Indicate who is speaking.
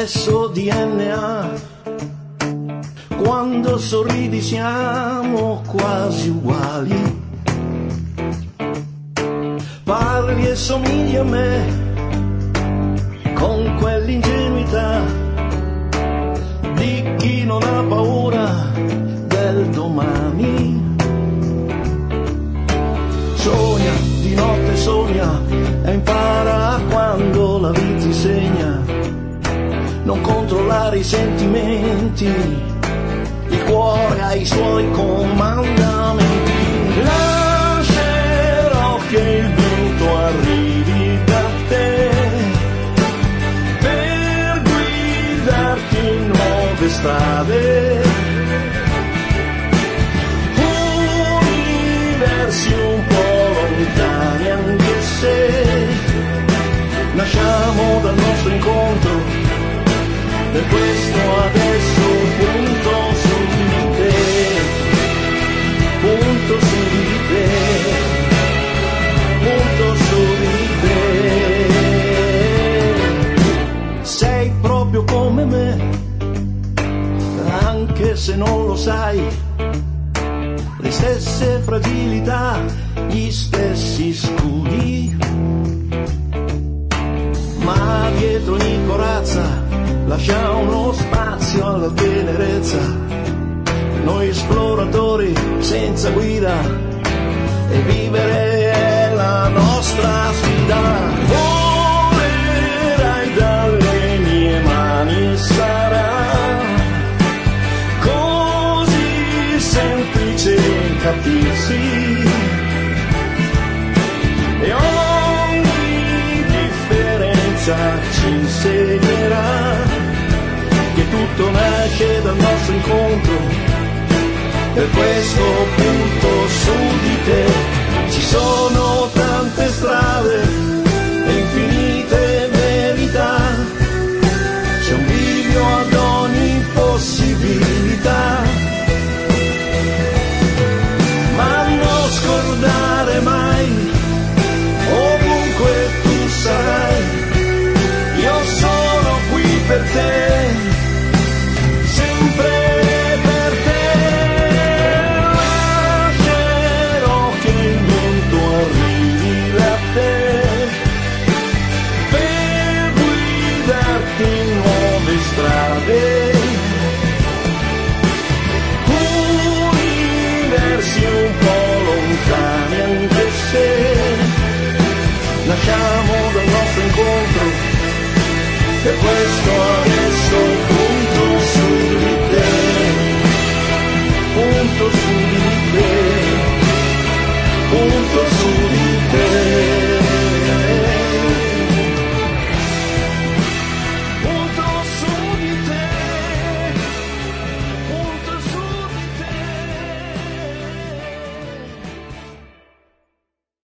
Speaker 1: stesso DNA. Quando sorridi siamo quasi uguali. Parli e somigli a me con quell'ingenuità di chi non ha paura del domani. Sogna, di notte sogna e impara quando la vita insegna. Non controllare i sentimenti, il cuore ha i suoi comandamenti. Lascerò che il vento arrivi da te per guidarti in nuove strade. Universi un po' lontani anche se nasciamo dal nostro incontro. Per questo adesso punto su di te, punto su di te, punto su di te. Sei proprio come me, anche se non lo sai, le stesse fragilità, gli stessi scudi, ma dietro ogni corazza lascia uno spazio alla tenerezza. Noi esploratori senza guida, e vivere è la nostra sfida. Volerai dalle mie mani, sarà così semplice capirsi, e ogni differenza ci insegnerà che tutto nasce dal nostro incontro. Per questo punto su di te, ci sono tante strade e infinite verità, c'è un bivio ad ogni possibilità, ma non scordare mai, ovunque tu sarai, io sono qui per te, sempre per te. Lascerò che il vento arrivi da te per guidarti in nuove strade. Universi un po' lontani anche se nasciamo dal nostro incontro. Per questo adesso